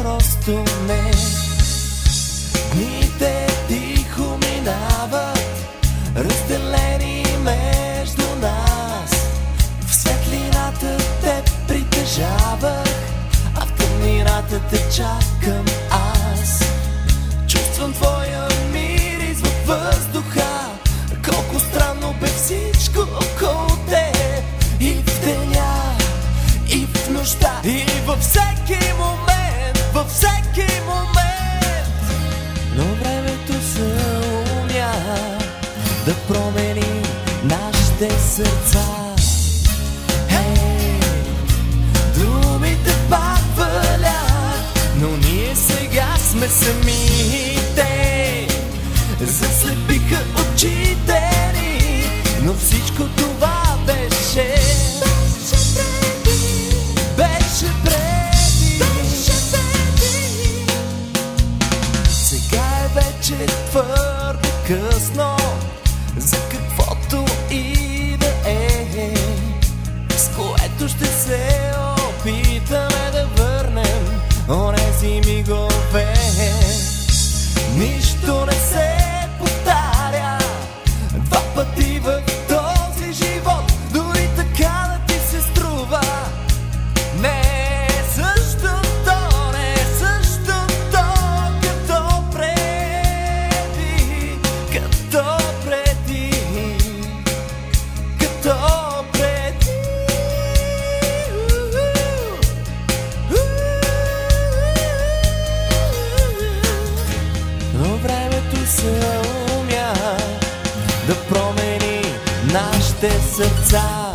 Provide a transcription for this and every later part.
просто не. Дните тихо минават, разделени между нас. В светлината те притежавах, а в тъмнината те чакам аз. Чувствам твоя мирис във въздуха, колко странно бе всичко около теб. И в деня, и в нощта, и във всеки момент, във всеки момент. Но времето се умя да промени нашите сърца. Думите пак валят, но ние сега сме самите. Заслепиха очите ни, но всичко това беше преди. Сега е вече твърде късно за каквото и да е, с което ще се опитаме да върнем онези мигове. Нищо не се повтаря два пъти в този живот, дори така да ти се струва. Не е същото, не е същото като преди, като преди, като преди. Но времето се умя да промени нашите сърца.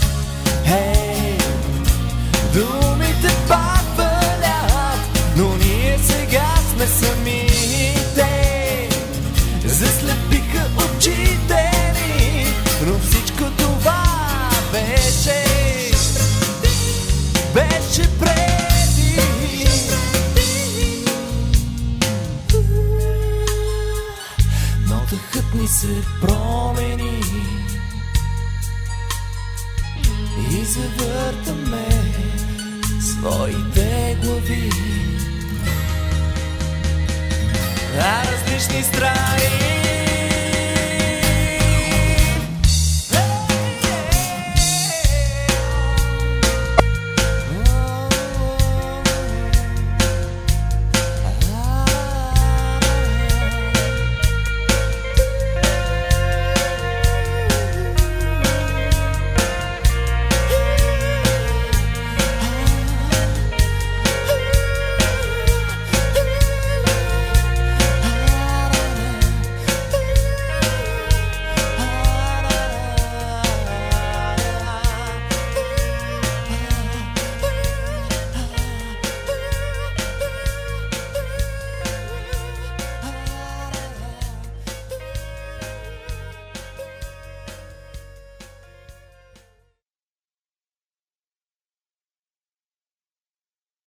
Думите пак валят, но ние сега сме самите. Заслепиха очите ни, но всичко това беше преди. Но дъхът ни се промени и завъртаме своите глави. А различни страни